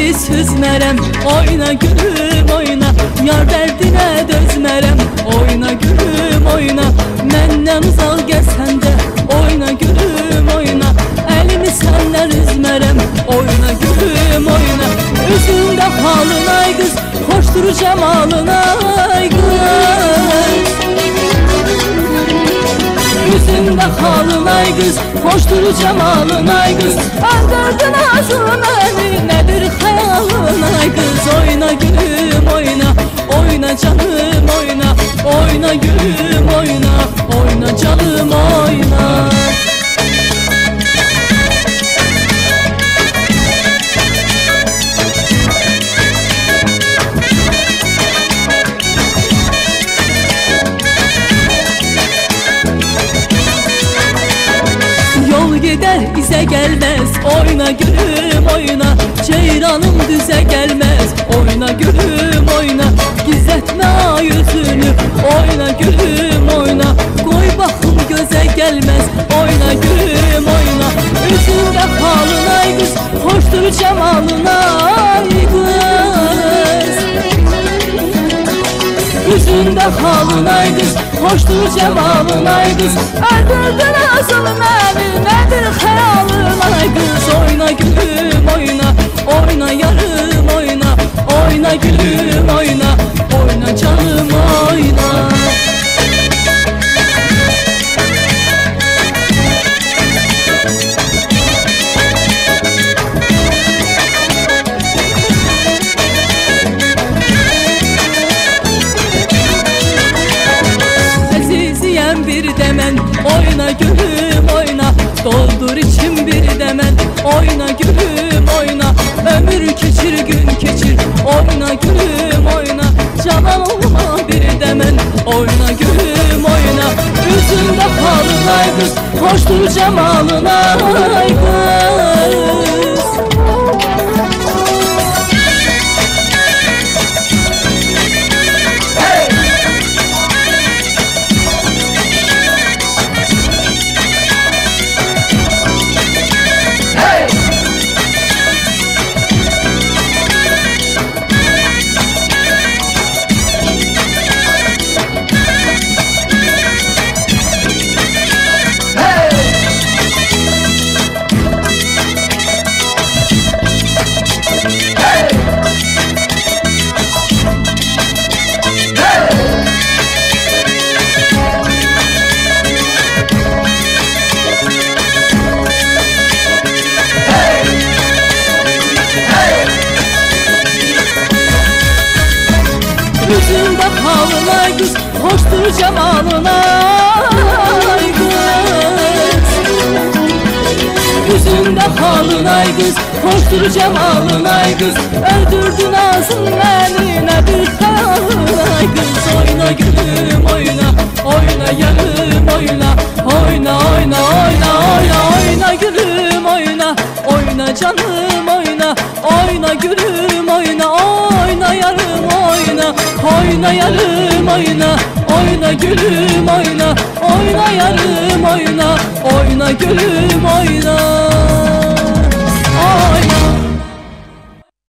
seni süzmerem. Oyna gülüm oyna, yar derdine dözmerem. Oyna gülüm oyna, menden uzak gelsen de. Oyna gülüm oyna, elimi senden üzmerem. Oyna gülüm oyna, üzümde halın ay kız, hoştur cemalın ay kız. Yüzünde halın ay kız, hoştur cemalın ay kız. Öldürdün ağzını beni, nedir hayalın ay kız. Oyna gülüm oyna, oyna canım oyna. Oyna gülüm oyna, oyna canım oyna. Yol gider bize gelmez, oyna gülüm oyna. Ceyranım düze gelmez, oyna gülüm oyna. Gizletme yüzünü, oyna gülüm oyna. Koy bakım göze gelmez, oyna gülüm oyna. Üzümde halın ay kız, hoştur cemalın ay kız. Yüzünde halın ay kız, hoştur cemalın ay kız. Öldürdün ağzını beni, nedir hayalın ay kız. Oyna gülüm oyna, oyna yarım oyna. Oyna gülüm oyna, oyna canım oyna. Bir demen, oyna gülüm oyna. Doldur içim bir demen, oyna gülüm oyna. Ömür geçir gün geçir, oyna gülüm oyna. Canan olma bir demen, oyna gülüm oyna. Yüzünde halın ay kız, hoştur cemalın ay kız. Yüzünde halın ay kız, hoştur cemalın ay kız. Yüzünde halın ay kız, hoştur cemalın ay kız. Öldürdün ağzın beni, nedir hayalın ay kız. Oyna gülüm oyna, oyna yarım oyna. Oyna oyna oyna oyna, oyna gülüm oyna. Oyna canım oyna, oyna gülüm oyna. Oyna yarım oyna, oyna yarım oyna. Oyna gülüm oyna, oyna yarım oyna. Oyna gülüm oyna.